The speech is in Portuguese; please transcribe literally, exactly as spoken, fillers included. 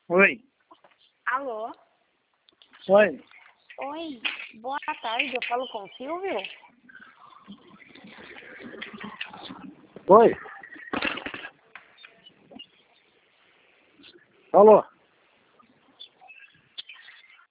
Oi. Alô? Oi. Oi, boa tarde, eu falo com o Silvio? Oi. Alô.